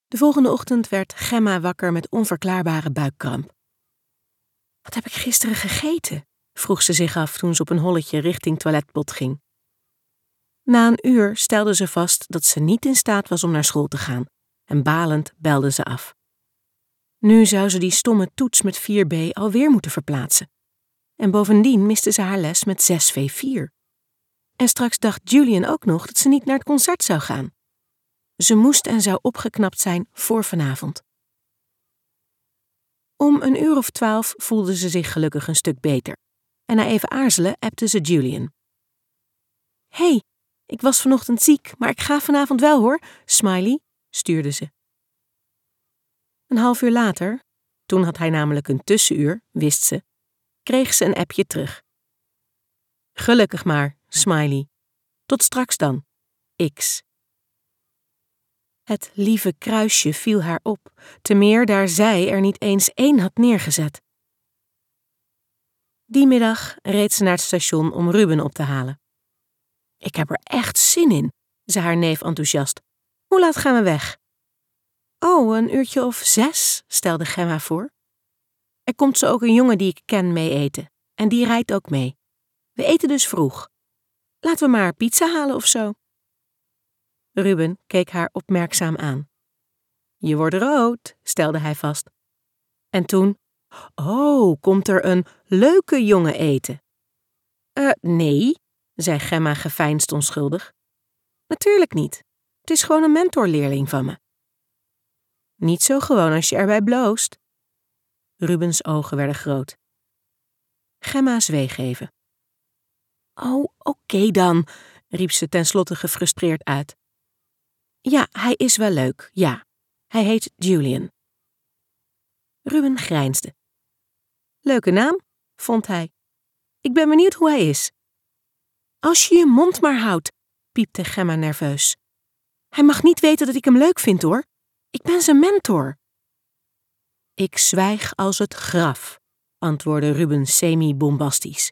De volgende ochtend werd Gemma wakker met onverklaarbare buikkramp. Wat heb ik gisteren gegeten? Vroeg ze zich af toen ze op een holletje richting toiletpot ging. Na een uur stelde ze vast dat ze niet in staat was om naar school te gaan en balend belde ze af. Nu zou ze die stomme toets met 4B alweer moeten verplaatsen. En bovendien miste ze haar les met 6V4. En straks dacht Julian ook nog dat ze niet naar het concert zou gaan. Ze moest en zou opgeknapt zijn voor vanavond. Om 11:12 voelde ze zich gelukkig een stuk beter. En na even aarzelen appte ze Julian. Hey, ik was vanochtend ziek, maar ik ga vanavond wel hoor, smiley, stuurde ze. Een half uur later, toen had hij namelijk een tussenuur, wist ze, kreeg ze een appje terug. Gelukkig maar, smiley. Tot straks dan, X. Het lieve kruisje viel haar op, te meer daar zij er niet eens één had neergezet. Die middag reed ze naar het station om Ruben op te halen. Ik heb er echt zin in, zei haar neef enthousiast. Hoe laat gaan we weg? Oh, een uurtje of 6, stelde Gemma voor. Er komt zo ook een jongen die ik ken mee eten. En die rijdt ook mee. We eten dus vroeg. Laten we maar pizza halen of zo. Ruben keek haar opmerkzaam aan. Je wordt rood, stelde hij vast. En toen, oh, komt er een leuke jongen eten? Nee, zei Gemma geveinsd onschuldig. Natuurlijk niet. Het is gewoon een mentorleerling van me. Niet zo gewoon als je erbij bloost. Rubens ogen werden groot. Gemma zweeg even. Oh, oké dan, riep ze tenslotte gefrustreerd uit. Ja, hij is wel leuk, ja. Hij heet Julian. Ruben grijnsde. Leuke naam, vond hij. Ik ben benieuwd hoe hij is. Als je je mond maar houdt, piepte Gemma nerveus. Hij mag niet weten dat ik hem leuk vind, hoor. Ik ben zijn mentor. Ik zwijg als het graf, antwoordde Ruben semi-bombastisch.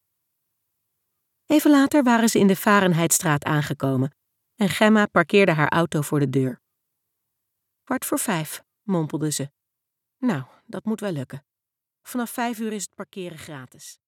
Even later waren ze in de Varenheidstraat aangekomen en Gemma parkeerde haar auto voor de deur. 4:15, mompelde ze. Nou, dat moet wel lukken. Vanaf 5 uur is het parkeren gratis.